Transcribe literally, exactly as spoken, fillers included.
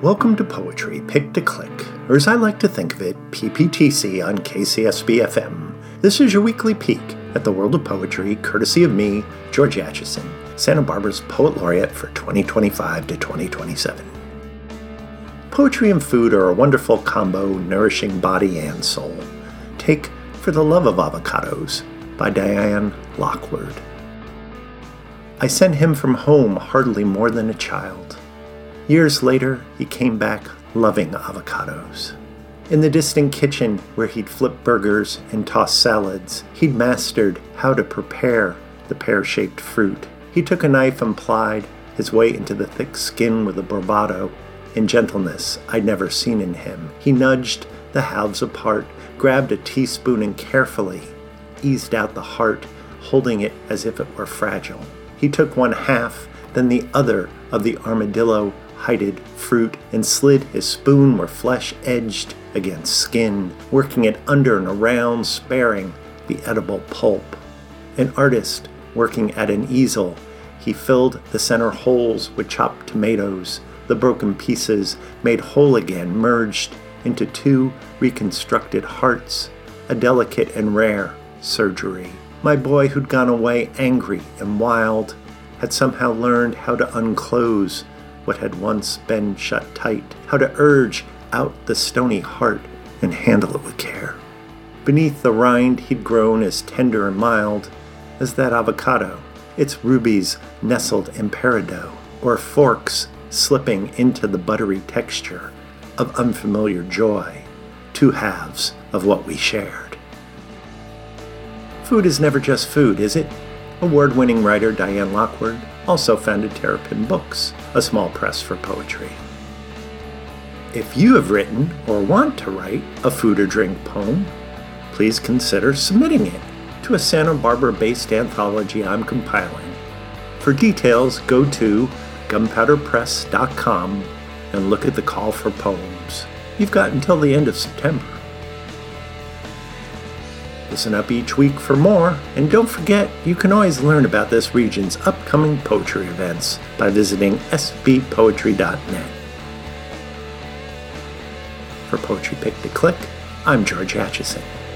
Welcome to Poetry Pick to Click, or as I like to think of it, P P T C on K C S B F M. This is your weekly peek at the world of poetry, courtesy of me, George Acheson, Santa Barbara's Poet Laureate for twenty twenty-five to twenty twenty-seven. Poetry and food are a wonderful combo, nourishing body and soul. Take For the Love of Avocados by Diane Lockward. I sent him from home hardly more than a child. Years later, he came back loving avocados. In the distant kitchen where he'd flip burgers and toss salads, he'd mastered how to prepare the pear-shaped fruit. He took a knife and plied his way into the thick skin with a bravado and gentleness I'd never seen in him. He nudged the halves apart, grabbed a teaspoon and carefully eased out the heart, holding it as if it were fragile. He took one half, then the other of the armadillo-hided fruit and slid his spoon where flesh edged against skin, working it under and around, sparing the edible pulp. An artist working at an easel, he filled the center holes with chopped tomatoes. The broken pieces, made whole again, merged into two reconstructed hearts, a delicate and rare surgery. My boy, who'd gone away angry and wild, had somehow learned how to unclose what had once been shut tight, how to urge out the stony heart and handle it with care. Beneath the rind, he'd grown as tender and mild as that avocado, its rubies nestled in peridot, or forks slipping into the buttery texture of unfamiliar joy, two halves of what we shared. Food is never just food, is it? Award-winning writer Diane Lockward also founded Terrapin Books, a small press for poetry. If you have written or want to write a food or drink poem, please consider submitting it to a Santa Barbara-based anthology I'm compiling. For details, go to gunpowder press dot com and look at the call for poems. You've got until the end of September. Listen up each week for more, and don't forget you can always learn about this region's upcoming poetry events by visiting s b poetry dot net. For Poetry Pick to Click, I'm George Acheson.